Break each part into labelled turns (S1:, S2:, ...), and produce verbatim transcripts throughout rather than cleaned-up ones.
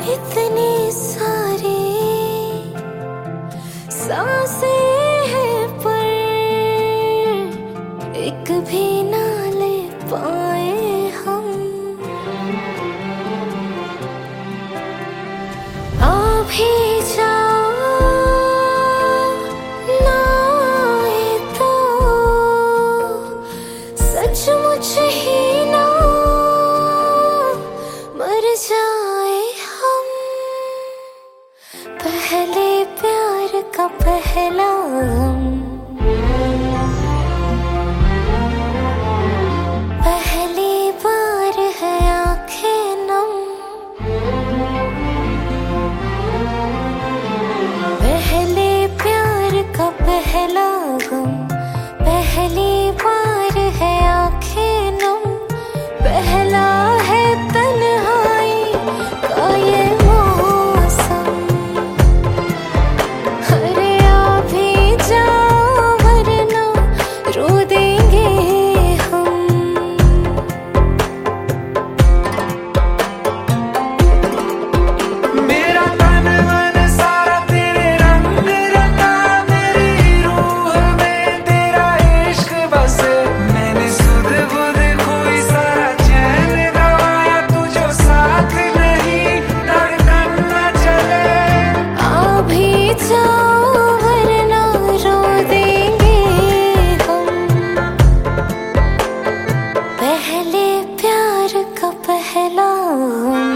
S1: इतनी सारी सांसें हैं पर एक भी ना ले पाए हम। आ भी जाओ ना आए तो सचमुच ही ना मर जाए हम। पहले प्यार का पहला गम, पहली बार है आंखें नम। पहले प्यार का पहला गम, पहली बार है आंखें नम। पहला है तन्हाई का ये मौसम। अरे आ भी जाओ वरना रो देंगे हम।
S2: मेरा तन मन सारा तेरे रंग रंगा, मेरी रूह में तेरा इश्क बसे। मैंने सुध बुध खोई सारा चैन गवाया, तू जो साथ नहीं धड़कन न चले।
S1: आ भी जाओ वरना रो देंगे हम। पहले प्यार का पहला गम।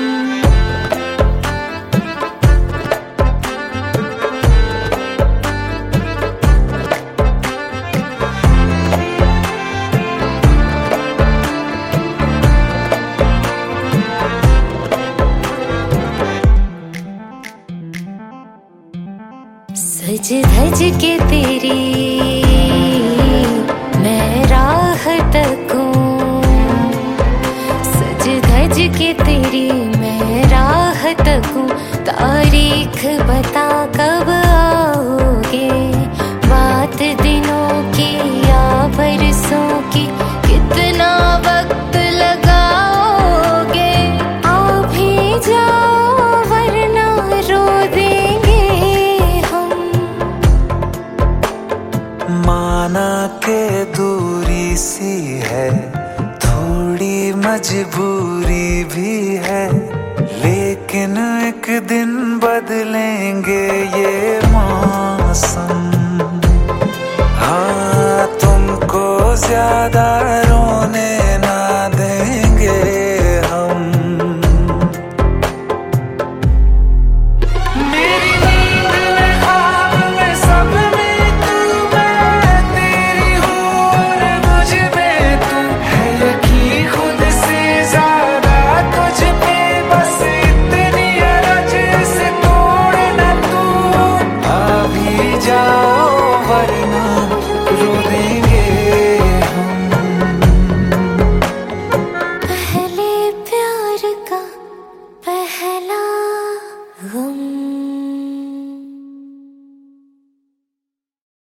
S1: सज धज के तेरी मैं राह तकूं, सज धज के तेरी मैं राह तकूं। तारीख बता कब आओगे, बात दिनों की या बरसों की, कितना वक्त लगाओगे। आ भी जाओ वरना रो देंगे हम।
S2: माना के दूरी सी है, थोड़ी मजबूरी भी है, लेकिन एक दिन बदलेंगे ये मौसम। हाँ तुमको ज्यादा रोने